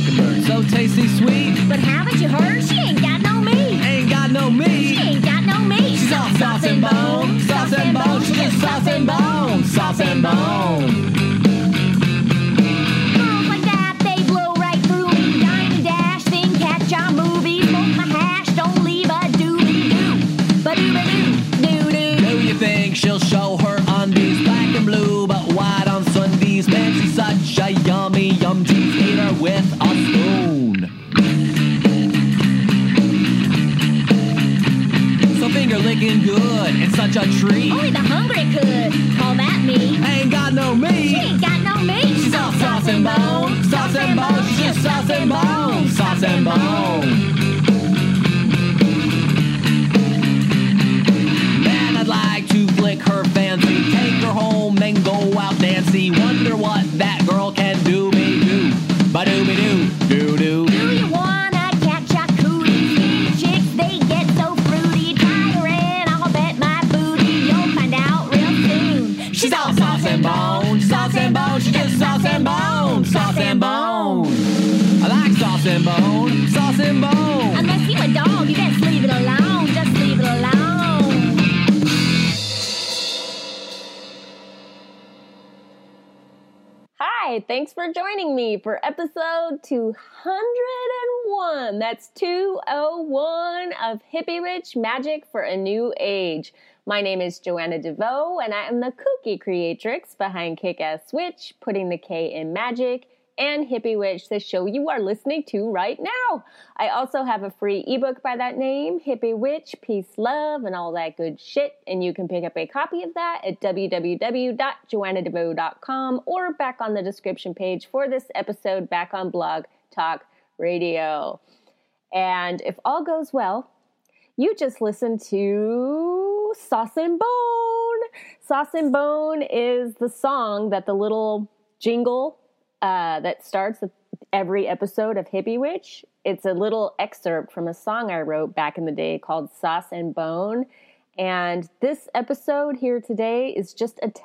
mockingbird, so tasty sweet. But haven't you heard? She ain't got no meat. Ain't got no meat. She ain't got no meat. She's all sauce and bone, sauce and bone. She's just sauce and bone, sauce and bone. Girls like that, they blow right through me. Dine and dash, then catch our movie. Smoke my hash, don't leave a doobie-doo. Ba-doo-ba-doo, doo-doo. Who you think she'll show her undies? Black and blue, but white on Sundays. Man, she's such a yummy yum cheese eater with a spoon. So finger licking good and such a treat. Only the hungry could call that meat. Ain't got no She meat. ain't got no meat. She's all sauce and bone, sauce and bone. She's just sauce and bone, sauce and bone. Man, I'd like to flick her fancy, take her home and go out dancing. Wonder what that girl can do me do. Ba-doo-be-doo, doo-doo. Do you wanna catch a cootie? Skinny chicks, they get so fruity. Tie her in, I'll bet my booty. You'll find out real soon. She's all sauce and bone, sauce and bone. She's just sauce and bone, sauce and bone. I like sauce and bone, sauce and bone. Unless you a dog, you best leave it alone. Just leave it alone. Hi, thanks for joining me for episode 201. That's 201 of Hippie Witch Magic for a New Age. My name is Joanna DeVoe, and I am the kooky creatrix behind Kick-Ass Witch, Putting the K in Magic, and Hippie Witch, the show you are listening to right now. I also have a free ebook by that name, Hippie Witch, Peace, Love, and all that good shit, and you can pick up a copy of that at www.joannadevoe.com or back on the description page for this episode back on Blog Talk Radio. And if all goes well, you just listened to Sauce and Bone. Sauce and Bone is the song that the little jingle that starts every episode of Hippie Witch. It's a little excerpt from a song I wrote back in the day called Sauce and Bone. And this episode here today is just a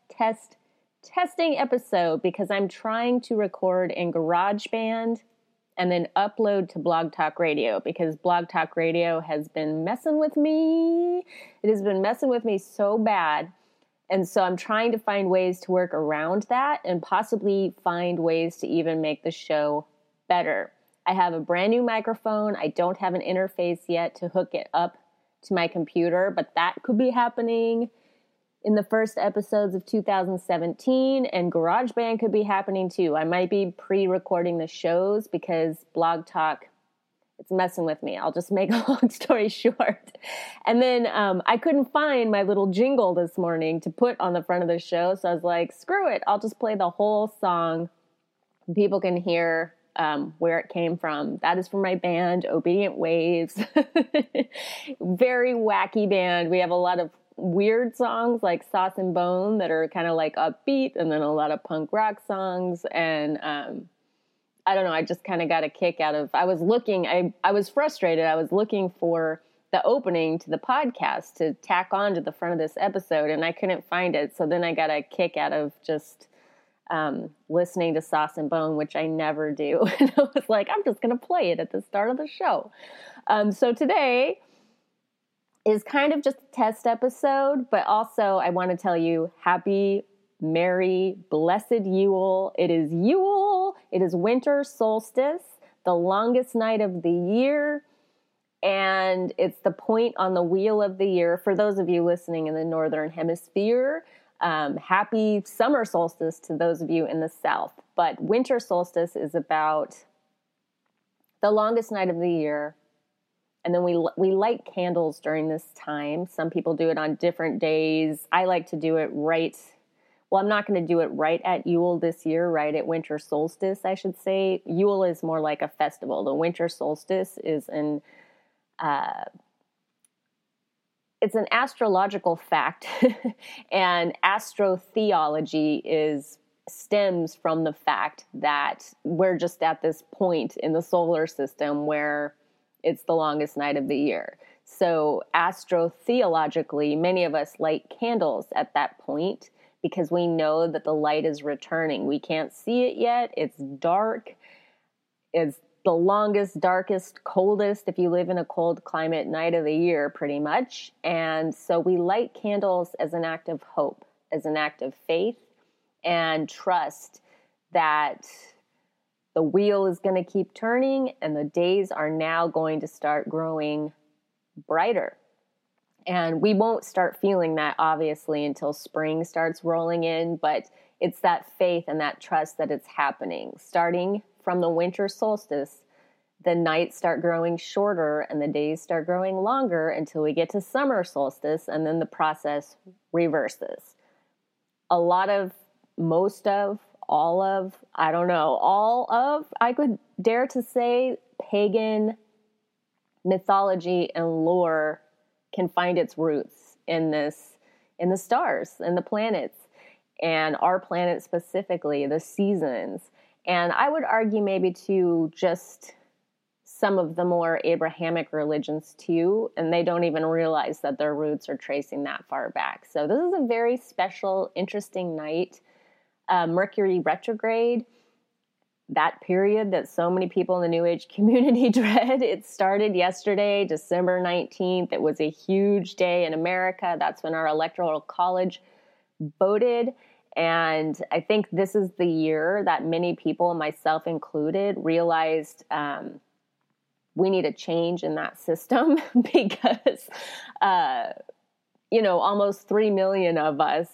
testing episode because I'm trying to record in GarageBand and then upload to Blog Talk Radio because Blog Talk Radio has been messing with me. It has been messing with me so bad. And so I'm trying to find ways to work around that and possibly find ways to even make the show better. I have a brand new microphone. I don't have an interface yet to hook it up to my computer, but that could be happening in the first episodes of 2017, and GarageBand could be happening too. I might be pre-recording the shows because Blog Talk, it's messing with me. I'll just make a long story short. And then I couldn't find my little jingle this morning to put on the front of the show, so I was like, screw it. I'll just play the whole song. People can hear where it came from. That is from my band, Obedient Waves. Very wacky band. We have a lot of weird songs like Sauce and Bone that are kind of like upbeat, and then a lot of punk rock songs. And I don't know, I just kind of got a kick out of, I was frustrated. I was looking for the opening to the podcast to tack on to the front of this episode, and I couldn't find it. So then I got a kick out of just listening to Sauce and Bone, which I never do. And I was like, I'm just going to play it at the start of the show. So today is kind of just a test episode, but also I want to tell you happy, merry, blessed Yule. It is Yule. It is winter solstice, the longest night of the year. And it's the point on the wheel of the year. For those of you listening in the Northern Hemisphere, happy summer solstice to those of you in the South. But winter solstice is about the longest night of the year. And then we light candles during this time. Some people do it on different days. I like to do it I'm not going to do it right at Yule this year, right at winter solstice, I should say. Yule is more like a festival. The winter solstice is it's an astrological fact, and astrotheology stems from the fact that we're just at this point in the solar system where it's the longest night of the year. So astrotheologically, many of us light candles at that point because we know that the light is returning. We can't see it yet. It's dark. is the longest, darkest, coldest, if you live in a cold climate, night of the year, pretty much. And so we light candles as an act of hope, as an act of faith and trust that the wheel is going to keep turning and the days are now going to start growing brighter. And we won't start feeling that, obviously, until spring starts rolling in, but it's that faith and that trust that it's happening. Starting from the winter solstice, the nights start growing shorter and the days start growing longer until we get to summer solstice, and then the process reverses. A lot of, most of, all of, I don't know, all of, I could dare to say, pagan mythology and lore can find its roots in this, in the stars and the planets, and our planet specifically, the seasons. And I would argue maybe to just some of the more Abrahamic religions too, and they don't even realize that their roots are tracing that far back. So this is a very special, interesting night. Mercury retrograde, that period that so many people in the New Age community dread, it started yesterday, December 19th. It was a huge day in America. That's when our Electoral College voted. And I think this is the year that many people, myself included, realized we need a change in that system because, almost 3 million of us.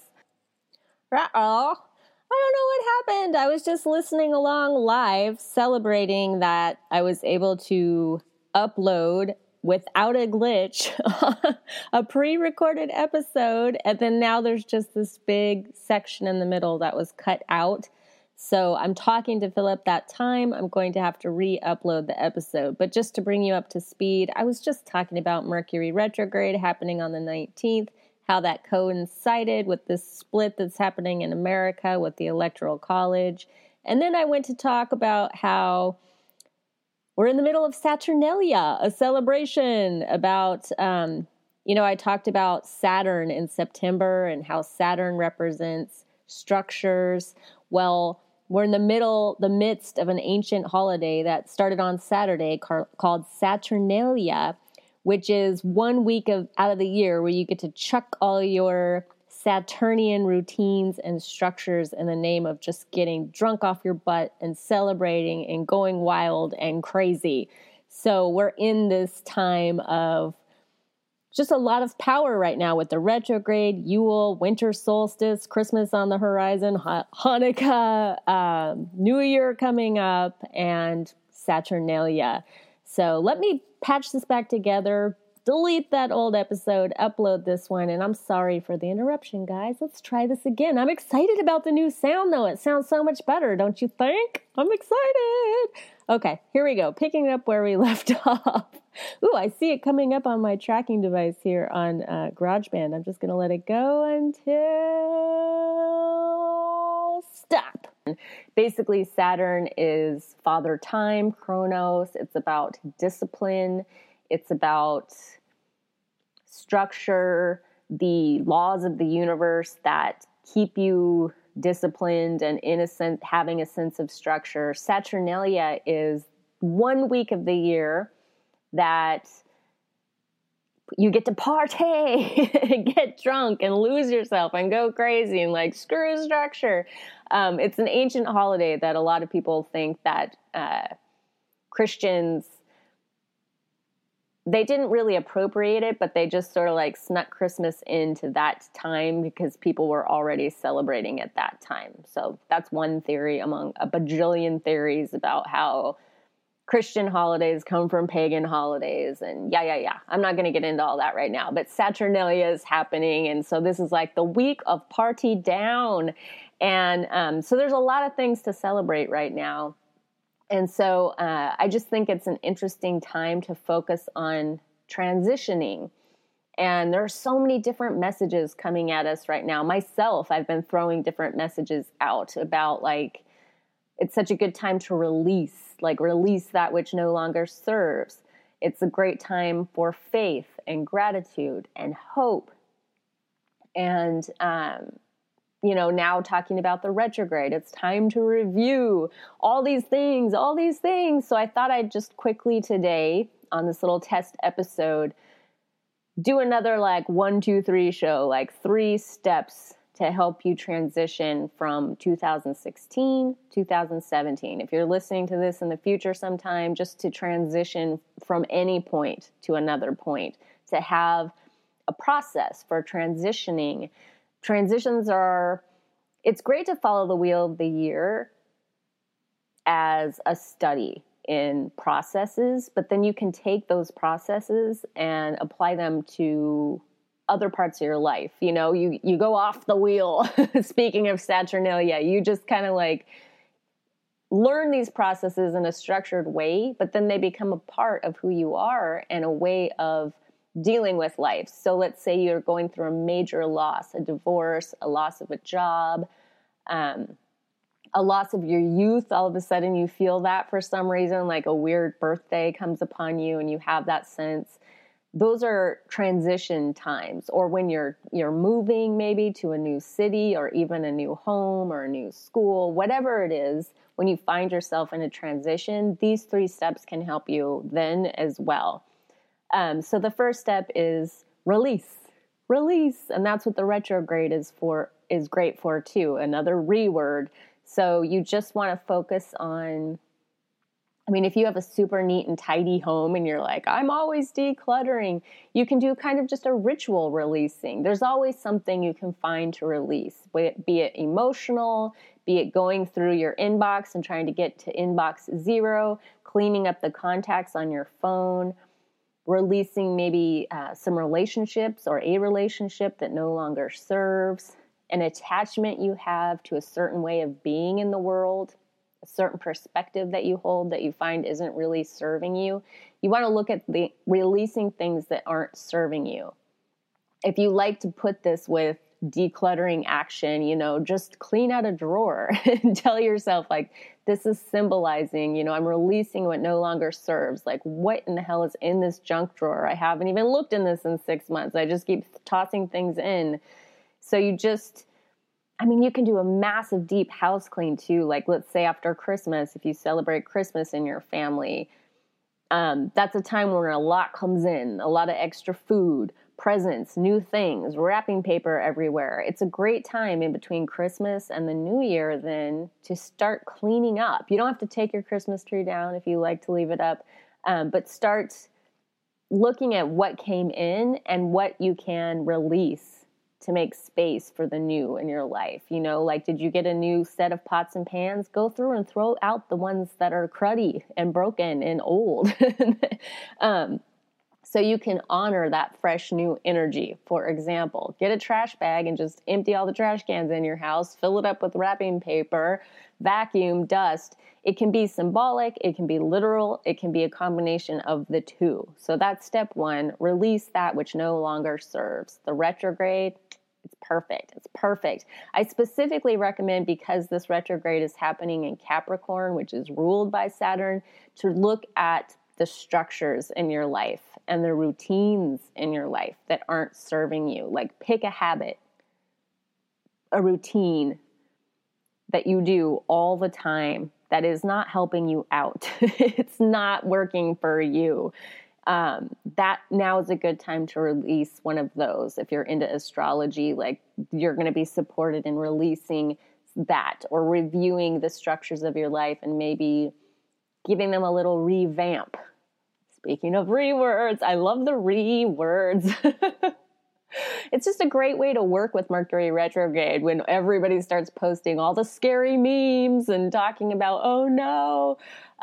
I don't know what happened. I was just listening along live, celebrating that I was able to upload without a glitch a pre-recorded episode. And then now there's just this big section in the middle that was cut out. So I'm talking to Philip that time. I'm going to have to re-upload the episode. But just to bring you up to speed, I was just talking about Mercury retrograde happening on the 19th. How that coincided with this split that's happening in America with the Electoral College. And then I went to talk about how we're in the middle of Saturnalia, a celebration about, I talked about Saturn in September and how Saturn represents structures. Well, we're in the midst of an ancient holiday that started on Saturday called Saturnalia, which is 1 week out of the year where you get to chuck all your Saturnian routines and structures in the name of just getting drunk off your butt and celebrating and going wild and crazy. So we're in this time of just a lot of power right now with the retrograde, Yule, winter solstice, Christmas on the horizon, Hanukkah, New Year coming up, and Saturnalia. So let me patch this back together, delete that old episode, upload this one, and I'm sorry for the interruption, guys. Let's try this again. I'm excited about the new sound, though. It sounds so much better, don't you think? I'm excited. Okay, here we go. Picking up where we left off. Ooh, I see it coming up on my tracking device here on GarageBand. I'm just going to let it go until stop. Basically, Saturn is Father Time, Chronos. It's about discipline. It's about structure, the laws of the universe that keep you disciplined and innocent, having a sense of structure. Saturnalia is 1 week of the year that you get to party, get drunk and lose yourself and go crazy and like screw structure. It's an ancient holiday that a lot of people think that Christians, they didn't really appropriate it, but they just sort of like snuck Christmas into that time because people were already celebrating at that time. So that's one theory among a bajillion theories about how Christian holidays come from pagan holidays, and yeah. I'm not going to get into all that right now, but Saturnalia is happening, and so this is like the week of party down, and so there's a lot of things to celebrate right now, and so I just think it's an interesting time to focus on transitioning, and there are so many different messages coming at us right now. Myself, I've been throwing different messages out about like, it's such a good time to release that which no longer serves. It's a great time for faith and gratitude and hope. And now talking about the retrograde. It's time to review all these things. So I thought I'd just quickly today on this little test episode do another 1, 2, 3 show, 3 steps to help you transition from 2016, 2017. If you're listening to this in the future sometime, just to transition from any point to another point, to have a process for transitioning. Transitions it's great to follow the wheel of the year as a study in processes, but then you can take those processes and apply them to other parts of your life. You go off the wheel. Speaking of Saturnalia, you just kind of learn these processes in a structured way, but then they become a part of who you are and a way of dealing with life. So let's say you're going through a major loss, a divorce, a loss of a job, a loss of your youth. All of a sudden you feel that for some reason, like a weird birthday comes upon you and you have that sense. Those are transition times. Or when you're moving maybe to a new city or even a new home or a new school, whatever it is, when you find yourself in a transition, these 3 steps can help you then as well. So the first step is release. And that's what the retrograde is great for too. Another word. So you just want to focus on, if you have a super neat and tidy home and you're like, I'm always decluttering, you can do kind of just a ritual releasing. There's always something you can find to release, be it emotional, be it going through your inbox and trying to get to inbox 0, cleaning up the contacts on your phone, releasing maybe some relationships or a relationship that no longer serves, an attachment you have to a certain way of being in the world, a certain perspective that you hold that you find isn't really serving you. You want to look at the releasing things that aren't serving you. If you like to put this with decluttering action, just clean out a drawer and tell yourself this is symbolizing, I'm releasing what no longer serves. What in the hell is in this junk drawer? I haven't even looked in this in 6 months. I just keep tossing things in. So you can do a massive deep house clean too. Let's say after Christmas, if you celebrate Christmas in your family, that's a time where a lot comes in, a lot of extra food, presents, new things, wrapping paper everywhere. It's a great time in between Christmas and the New Year then to start cleaning up. You don't have to take your Christmas tree down if you like to leave it up, but start looking at what came in and what you can release to make space for the new in your life. Did you get a new set of pots and pans? Go through and throw out the ones that are cruddy and broken and old. So you can honor that fresh new energy. For example, get a trash bag and just empty all the trash cans in your house, fill it up with wrapping paper, vacuum, dust. It can be symbolic, it can be literal, it can be a combination of the 2. So that's step 1, release that which no longer serves. The retrograde, it's perfect. I specifically recommend, because this retrograde is happening in Capricorn, which is ruled by Saturn, to look at the structures in your life and the routines in your life that aren't serving you. Pick a habit, a routine that you do all the time that is not helping you out. It's not working for you. That now is a good time to release one of those. If you're into astrology, you're going to be supported in releasing that or reviewing the structures of your life and maybe giving them a little revamp. Speaking of rewords, I love the rewords. It's just a great way to work with Mercury retrograde when everybody starts posting all the scary memes and talking about, oh no.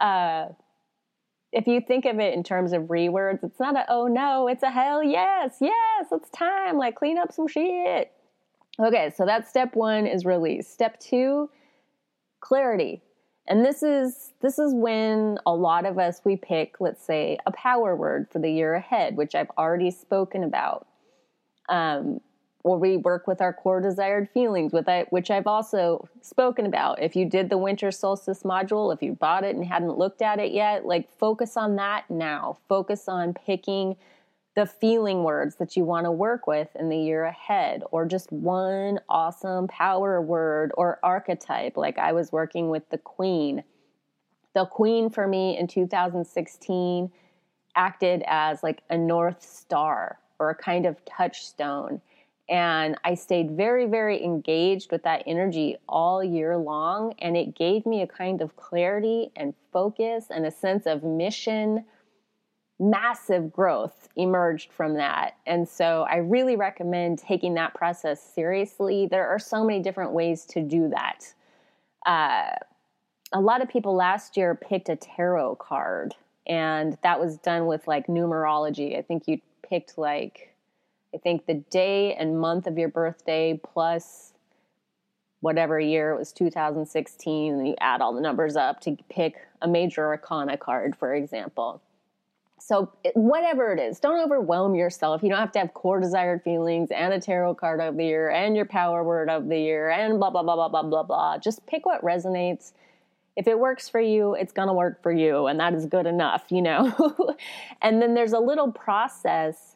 If you think of it in terms of rewords, it's not a, oh no, it's a hell yes, it's time, clean up some shit. Okay, so that's step 1 is release. Step 2, clarity. And this is when a lot of us, we pick, let's say, a power word for the year ahead, which I've already spoken about. Or we work with our core desired feelings, which I've also spoken about. If you did the winter solstice module, if you bought it and hadn't looked at it yet, focus on that now. Focus on picking the feeling words that you want to work with in the year ahead, or just one awesome power word or archetype. Like I was working with the Queen. The Queen for me in 2016 acted as like a North Star or a kind of touchstone. And I stayed very, very engaged with that energy all year long. And it gave me a kind of clarity and focus and a sense of mission. Massive growth emerged from that. And so I really recommend taking that process seriously. There are so many different ways to do that. A lot of people last year picked a tarot card, and that was done with like numerology. I think you picked the day and month of your birthday plus whatever year, it was 2016, and you add all the numbers up to pick a major arcana card, for example. So whatever it is, don't overwhelm yourself. You don't have to have core desired feelings and a tarot card of the year and your power word of the year and blah, blah, blah, blah, blah, blah, blah. Just pick what resonates. If it works for you, it's going to work for you. And that is good enough, you know. And then there's a little process.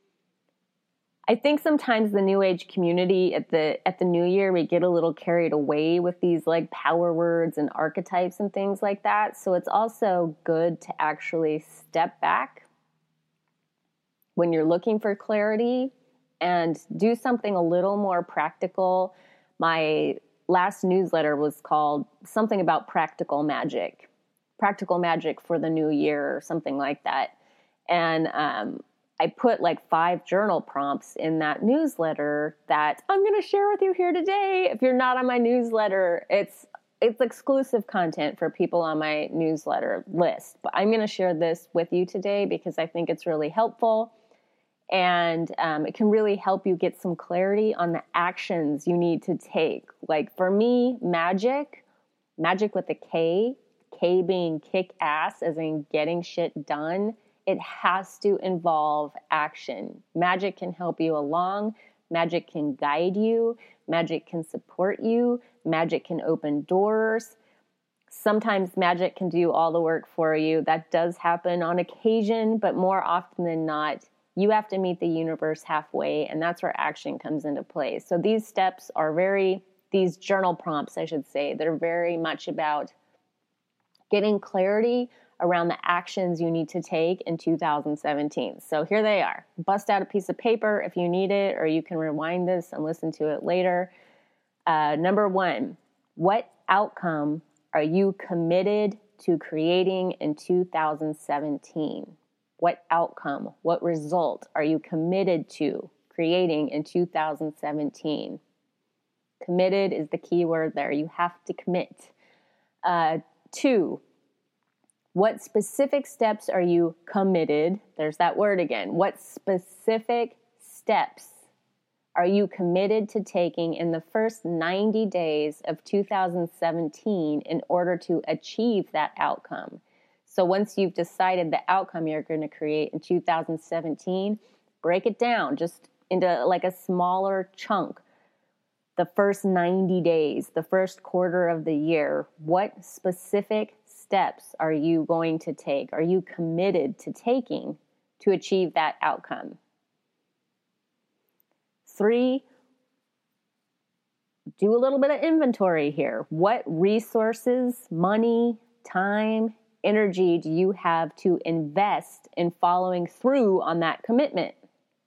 I think sometimes the New Age community at the New Year, we get a little carried away with these like power words and archetypes and things like that. So it's also good to actually step back when you're looking for clarity and do something a little more practical. My last newsletter was called something about practical magic for the new year or something like that. And, I put like 5 journal prompts in that newsletter that I'm going to share with you here today. If you're not on my newsletter, it's exclusive content for people on my newsletter list. But I'm going to share this with you today because I think it's really helpful. And it can really help you get some clarity on the actions you need to take. Like for me, magic with a K being kick ass, as in getting shit done. It has to involve action. Magic can help you along. Magic can guide you. Magic can support you. Magic can open doors. Sometimes magic can do all the work for you. That does happen on occasion, but more often than not, you have to meet the universe halfway, and that's where action comes into play. So these steps are these journal prompts, I should say, they're very much about getting clarity around the actions you need to take in 2017. So here they are. Bust out a piece of paper if you need it, or you can rewind this and listen to it later. Number 1, what outcome are you committed to creating in 2017? What outcome, what result are you committed to creating in 2017? Committed is the key word there. You have to commit. 2, what specific steps are you committed? There's that word again. What specific steps are you committed to taking in the first 90 days of 2017 in order to achieve that outcome? So once you've decided the outcome you're going to create in 2017, break it down just into like a smaller chunk. The first 90 days, the first quarter of the year, what specific steps are you going to take? Are you committed to taking to achieve that outcome? 3, do a little bit of inventory here. What resources, money, time, energy do you have to invest in following through on that commitment?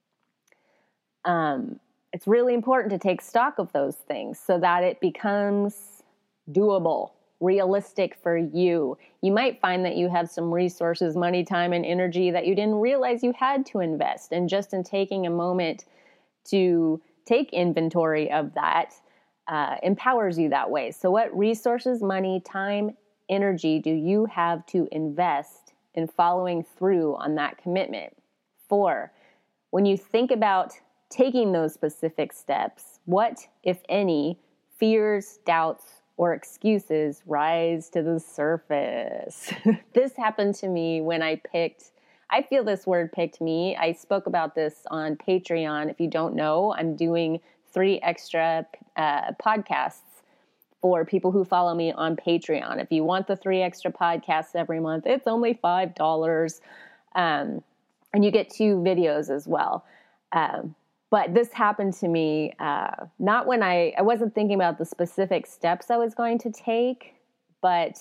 It's really important to take stock of those things so that it becomes doable, realistic for you. You might find that you have some resources, money, time, and energy that you didn't realize you had to invest. And just in taking a moment to take inventory of that empowers you that way. So what resources, money, time, energy do you have to invest in following through on that commitment? 4, when you think about taking those specific steps, what, if any, fears, doubts, or excuses rise to the surface? This happened to me when I feel this word picked me. I spoke about this on Patreon. If you don't know, I'm doing 3 extra podcasts for people who follow me on Patreon. If you want the 3 extra podcasts every month, it's only $5. And you get 2 videos as well. But this happened to me not when I wasn't thinking about the specific steps I was going to take, but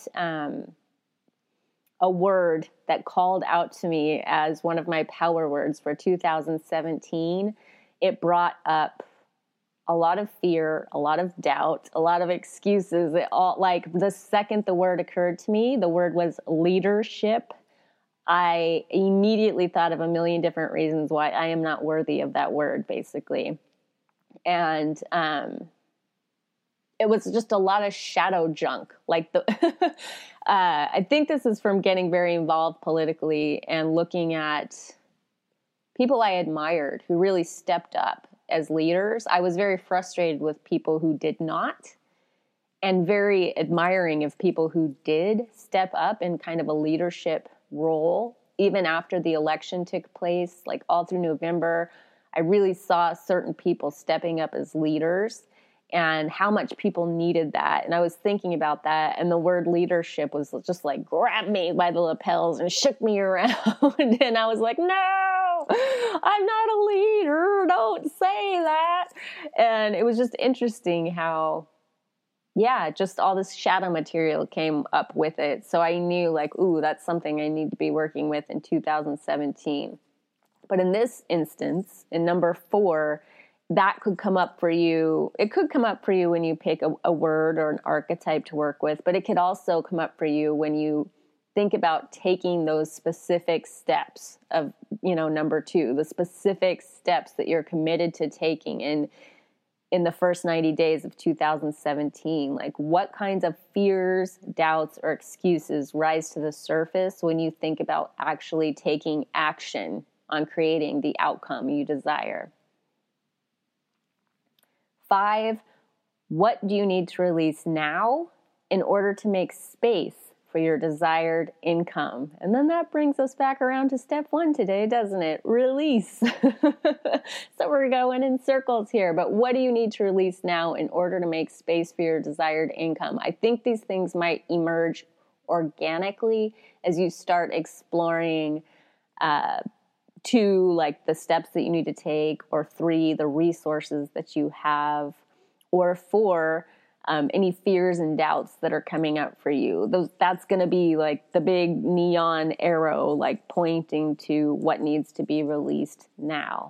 a word that called out to me as one of my power words for 2017. It brought up a lot of fear, a lot of doubt, a lot of excuses. It all, like the second the word occurred to me, the word was leadership. I immediately thought of a million different reasons why I am not worthy of that word, basically. And it was just a lot of shadow junk. Like I think this is from getting very involved politically and looking at people I admired who really stepped up as leaders. I was very frustrated with people who did not, and very admiring of people who did step up in kind of a leadership role. Even after the election took place, like all through November, I really saw certain people stepping up as leaders and how much people needed that. And I was thinking about that, and the word leadership was just like grabbed me by the lapels and shook me around. And I was like, no, I'm not a leader. Don't say that. And it was just interesting how, yeah, just all this shadow material came up with it. So I knew like, ooh, that's something I need to be working with in 2017. But in this instance, in number 4, that could come up for you. It could come up for you when you pick a word or an archetype to work with, but it could also come up for you when you think about taking those specific steps of, number 2, the specific steps that you're committed to taking in the first 90 days of 2017. Like, what kinds of fears, doubts, or excuses rise to the surface when you think about actually taking action on creating the outcome you desire? 5, what do you need to release now in order to make space for your desired income? And then that brings us back around to step 1 today, doesn't it? Release. So we're going in circles here, but what do you need to release now in order to make space for your desired income? I think these things might emerge organically as you start exploring 2, like the steps that you need to take, or 3, the resources that you have, or 4, any fears and doubts that are coming up for you. That's going to be like the big neon arrow, like pointing to what needs to be released now.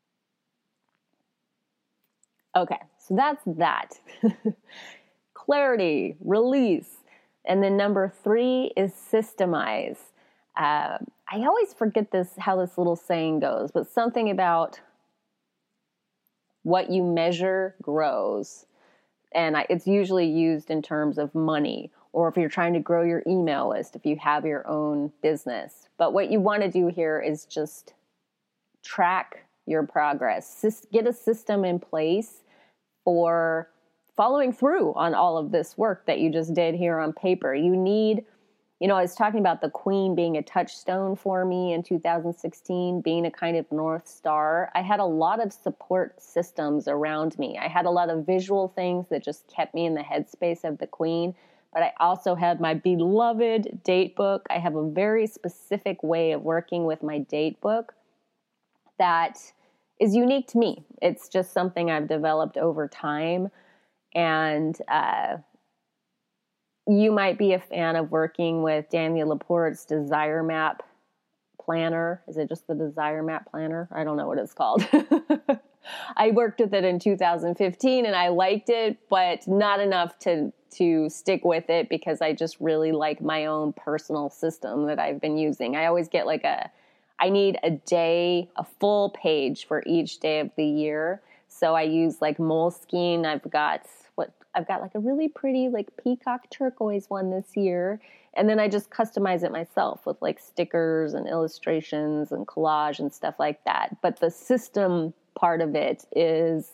Okay, so that's that. Clarity, release. And then number 3 is systemize. I always forget how this little saying goes, but something about what you measure grows. And it's usually used in terms of money, or if you're trying to grow your email list, if you have your own business. But what you want to do here is just track your progress. Get a system in place for following through on all of this work that you just did here on paper. You need, I was talking about the Queen being a touchstone for me in 2016, being a kind of North Star. I had a lot of support systems around me. I had a lot of visual things that just kept me in the headspace of the Queen, but I also had my beloved date book. I have a very specific way of working with my date book that is unique to me. It's just something I've developed over time. And you might be a fan of working with Danielle Laporte's Desire Map Planner. Is it just the Desire Map Planner? I don't know what it's called. I worked with it in 2015 and I liked it, but not enough to stick with it because I just really like my own personal system that I've been using. I always get I need a full page for each day of the year. So I use like Moleskine. I've got like a really pretty like peacock turquoise one this year. And then I just customize it myself with like stickers and illustrations and collage and stuff like that. But the system part of it is,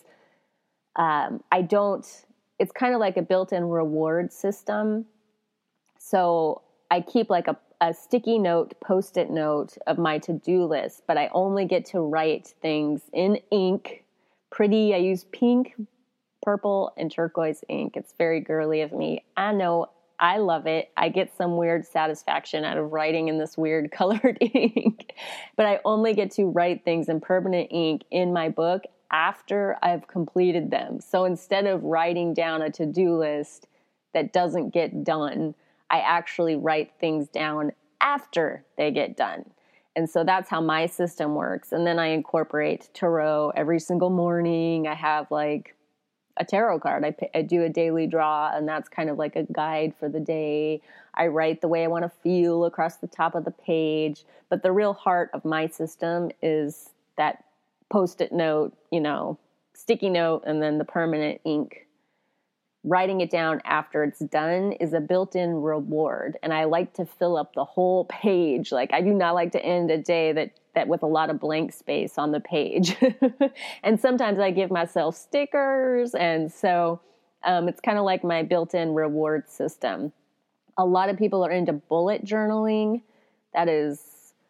it's kind of like a built-in reward system. So I keep like a sticky note, Post-it note of my to-do list, but I only get to write things in ink. Pretty, I use pink, purple, and turquoise ink. It's very girly of me. I know I love it. I get some weird satisfaction out of writing in this weird colored ink, but I only get to write things in permanent ink in my book after I've completed them. So instead of writing down a to-do list that doesn't get done, I actually write things down after they get done. And so that's how my system works. And then I incorporate tarot every single morning. I have like a tarot card. I do a daily draw, and that's kind of like a guide for the day. I write the way I want to feel across the top of the page. But the real heart of my system is that Post-it note, sticky note, and then the permanent ink. Writing it down after it's done is a built-in reward. And I like to fill up the whole page. Like, I do not like to end a day that with a lot of blank space on the page. And sometimes I give myself stickers. And so it's kind of like my built-in reward system. A lot of people are into bullet journaling. That is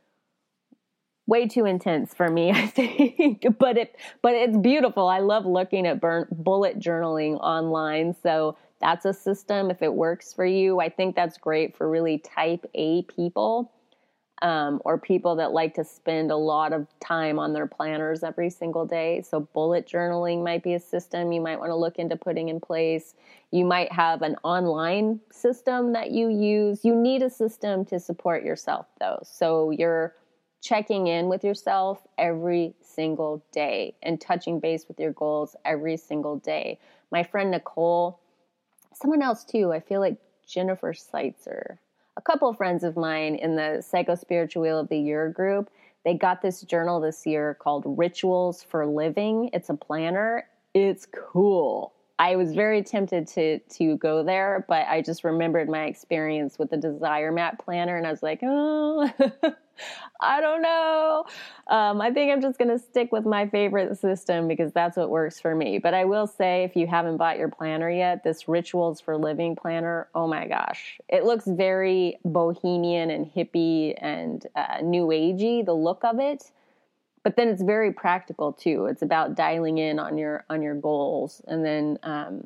way too intense for me, I think, but it's beautiful. I love looking at bullet journaling online. So that's a system. If it works for you, I think that's great for really type A people, or people that like to spend a lot of time on their planners every single day. So bullet journaling might be a system you might want to look into putting in place. You might have an online system that you use. You need a system to support yourself though. So you're checking in with yourself every single day and touching base with your goals every single day. My friend Nicole, someone else too, I feel like Jennifer Seitzer, a couple of friends of mine in the Psycho-Spiritual Wheel of the Year group, they got this journal this year called Rituals for Living. It's a planner. It's cool. I was very tempted to go there, but I just remembered my experience with the Desire Map planner, and I was like, oh, I don't know. I think I'm just going to stick with my favorite system because that's what works for me. But I will say, if you haven't bought your planner yet, this Rituals for Living planner, oh my gosh. It looks very bohemian and hippie and new agey, the look of it. But then it's very practical too. It's about dialing in on your goals. And then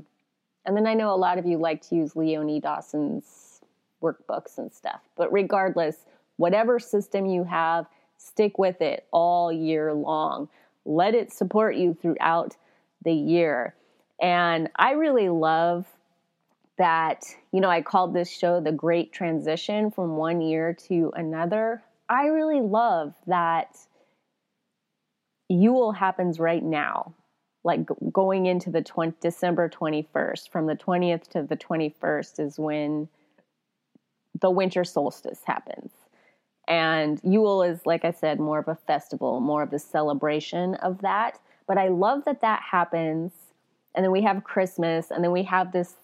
I know a lot of you like to use Leonie Dawson's workbooks and stuff. But regardless, whatever system you have, stick with it all year long. Let it support you throughout the year. And I really love that, I called this show The Great Transition from one year to another. I really love that Yule happens right now, like going into the December 21st. From the 20th to the 21st is when the winter solstice happens. And Yule is, like I said, more of a festival, more of the celebration of that. But I love that happens. And then we have Christmas, and then we have this,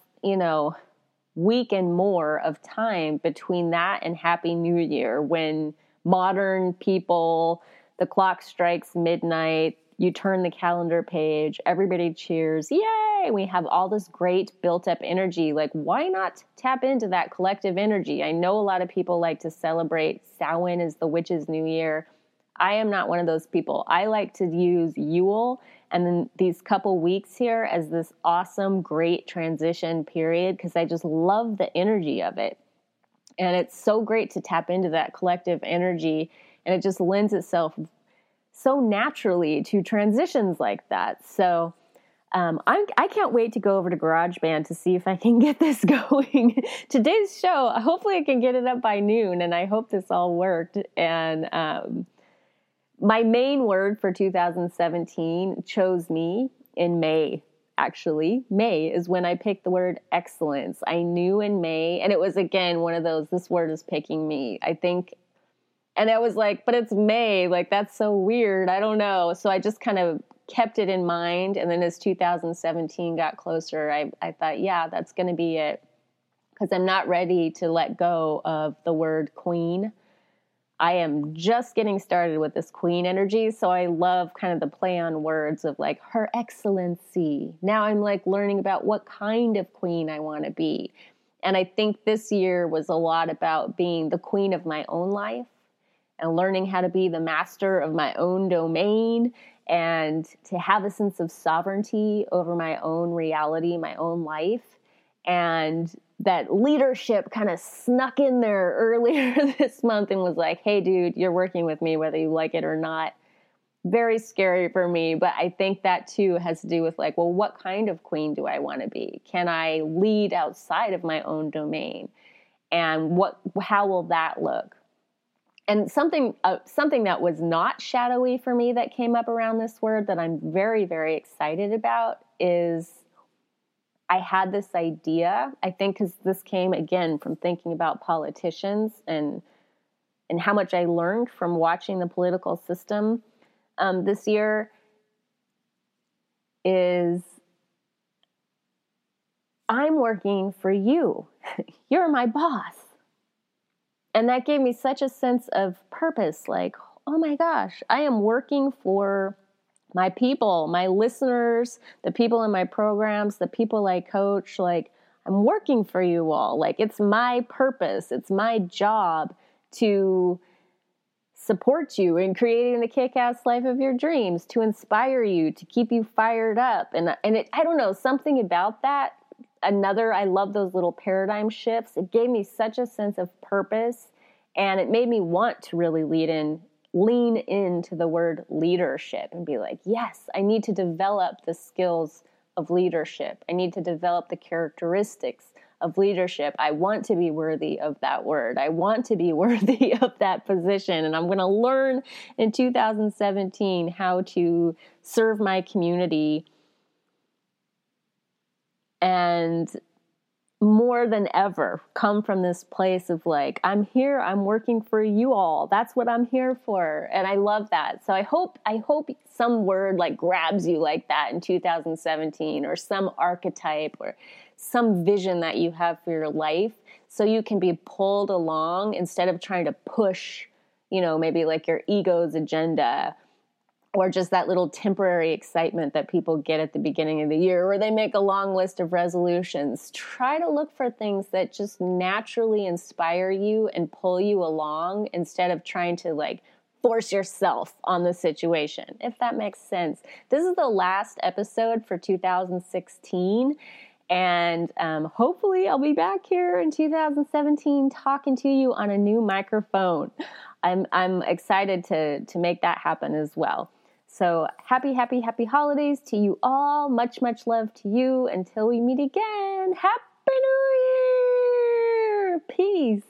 week and more of time between that and Happy New Year, when modern people, the clock strikes midnight, you turn the calendar page, everybody cheers, yay! We have all this great built-up energy. Like, why not tap into that collective energy? I know a lot of people like to celebrate Samhain as the witch's new year. I am not one of those people. I like to use Yule and then these couple weeks here as this awesome, great transition period, because I just love the energy of it. And it's so great to tap into that collective energy, and it just lends itself so naturally to transitions like that. So I can't wait to go over to GarageBand to see if I can get this going. Today's show, hopefully I can get it up by noon, and I hope this all worked. And my main word for 2017 chose me in May. Actually, May is when I picked the word excellence. I knew in May, and it was, again, one of those, this word is picking me, I think. And I was like, but it's May, like, that's so weird. I don't know. So I just kind of kept it in mind. And then as 2017 got closer, I thought, yeah, that's going to be it. Because I'm not ready to let go of the word queen. I am just getting started with this queen energy. So I love kind of the play on words of like Her Excellency. Now I'm like learning about what kind of queen I want to be. And I think this year was a lot about being the queen of my own life and learning how to be the master of my own domain and to have a sense of sovereignty over my own reality, my own life. And that leadership kind of snuck in there earlier this month and was like, hey, dude, you're working with me whether you like it or not. Very scary for me, but I think that too has to do with like, well, what kind of queen do I want to be? Can I lead outside of my own domain? And how will that look? And something that was not shadowy for me that came up around this word that I'm very, very excited about is I had this idea, I think because this came again from thinking about politicians and how much I learned from watching the political system this year, is I'm working for you. You're my boss. And that gave me such a sense of purpose, like, oh my gosh, I am working for my people, my listeners, the people in my programs, the people I coach. Like, I'm working for you all. Like, it's my purpose. It's my job to support you in creating the kick-ass life of your dreams, to inspire you, to keep you fired up. And I don't know, something about that. I love those little paradigm shifts. It gave me such a sense of purpose, and it made me want to really lean into the word leadership and be like, yes, I need to develop the skills of leadership. I need to develop the characteristics of leadership. I want to be worthy of that word. I want to be worthy of that position. And I'm going to learn in 2017 how to serve my community. And more than ever, come from this place of like, I'm here, I'm working for you all. That's what I'm here for. And I love that. So I hope some word like grabs you like that in 2017, or some archetype or some vision that you have for your life, so you can be pulled along instead of trying to push, maybe like your ego's agenda, or just that little temporary excitement that people get at the beginning of the year, where they make a long list of resolutions. Try to look for things that just naturally inspire you and pull you along, instead of trying to like force yourself on the situation, if that makes sense. This is the last episode for 2016. And hopefully I'll be back here in 2017 talking to you on a new microphone. I'm excited to make that happen as well. So happy holidays to you all. Much, much love to you. Until we meet again. Happy New Year. Peace.